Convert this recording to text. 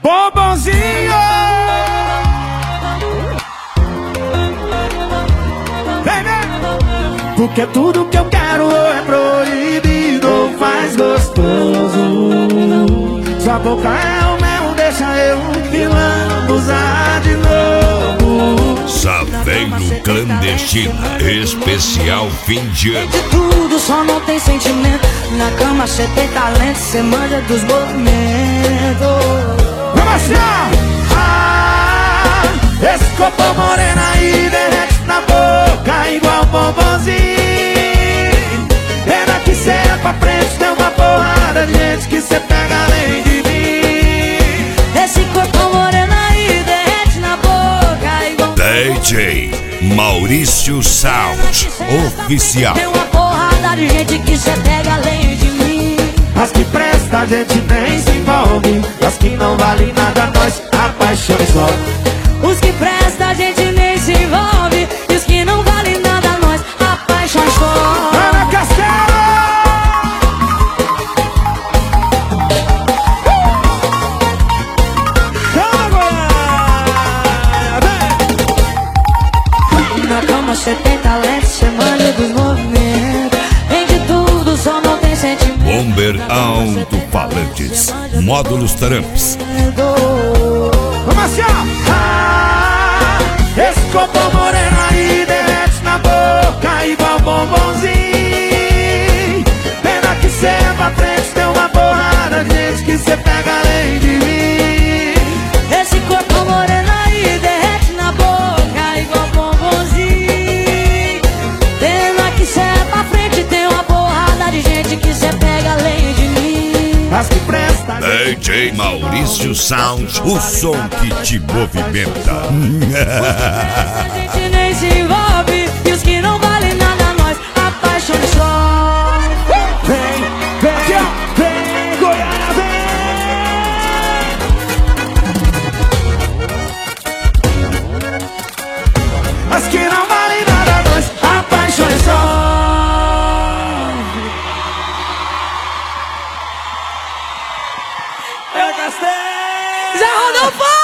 Bombonzinho. Vem, vem. Porque tudo que eu quero é proibido ou faz gostoso. Sua boca é o mel, deixa eu lambuzar de novo. Saveiro Clandestina, especial fim de ano. De tudo, só não tem sentimento. Na cama cê tem talento, cê manja dos movimentos. Vamos achar! Esse corpo moreno aí derrete na boca igual bombonzinho. Pena que cê é pra frente, tem uma porrada de gente que cê pega além de mim. Esse corpo moreno aí derrete na boca igual DJ Maurício Sound Oficial. tem uma porrada de gente que cê pega além de mim. As que presta a gente nem se envolve, as que não vale nada nós apaixonamos logo. Os que presta a gente nem se envolve, e os que não valem nada nós apaixonamos logo. Ana Castelo! Na cama cê tem talento, cê manja dos movimentos. Tem de tudo, só não tem sentimento. Bomber Alto-Falantes, módulos Tramps. Vamos assim, ó! Esse corpo moreno aí derrete na boca igual bombonzinho. Pena que cê é pra frente, tem uma porrada de gente que cê pega além de mim. Esse corpo moreno aí derrete na boca igual bombonzinho. Pena que cê é pra frente, tem uma porrada de gente que cê pega além de mim. As que presta DJ Maurício Sound, o som que te movimenta. A gente nem se envolve, e os que não valem nada nós apaixonamos só. Vem, vem, vem, Goiânia, vem. As que não valem nada nós apaixonamos só. Já rodou fora!